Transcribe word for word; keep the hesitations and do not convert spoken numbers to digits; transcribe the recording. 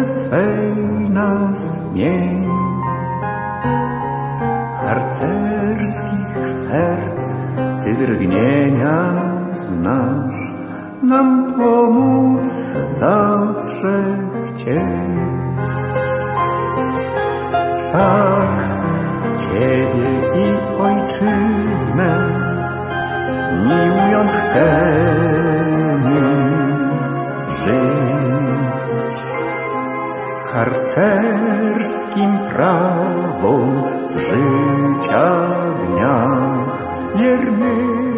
swej nas miej. Harcerskich serc Ty drgnienia znasz, nam pomóc zawsze chciej. Wszak Ciebie i ojczyznę miłując chcemy żyć. Harcerskim prawom w życia dniach wierny